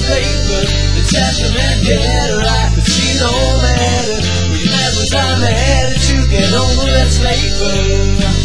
that paper, the testament getter. I could see no matter. We met was I'm headed to get over that slaver.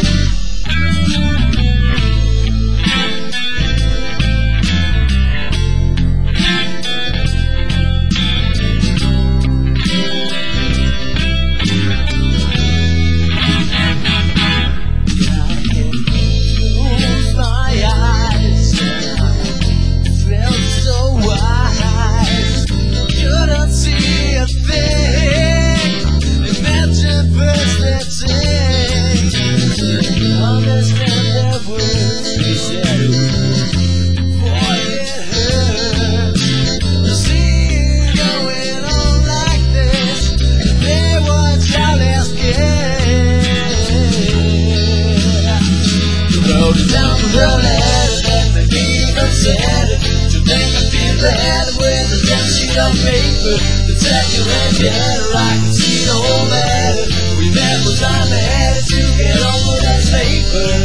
The testament getter, I could see no matter. We met was I'm headed to get over that paper.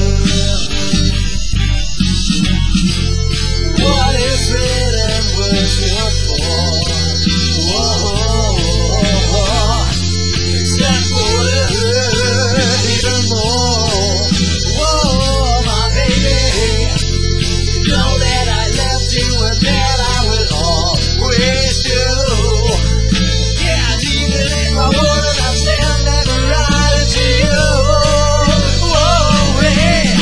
What is written was your fault. Except for the hurt even more. Whoa, my baby, you know that I left you and that I will always do. I wouldn't have stand never right to you. Whoa, yeah.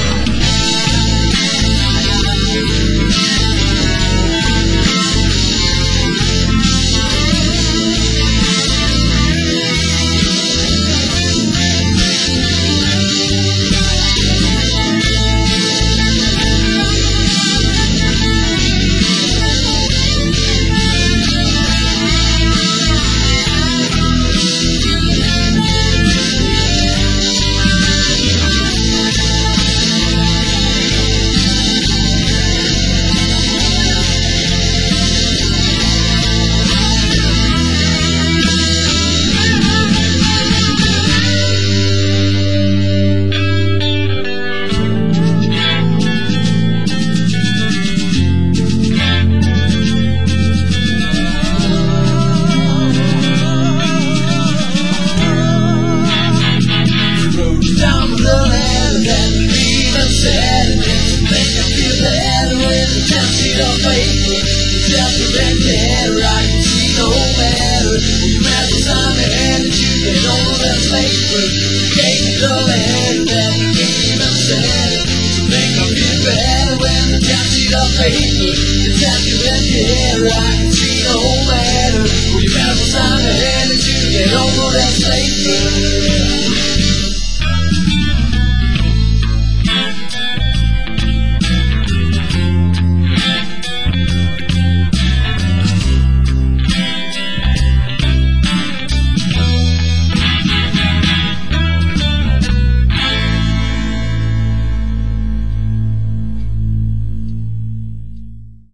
It's accurate, yeah, I can see no matter. We met was I'm headed to get over that slavery.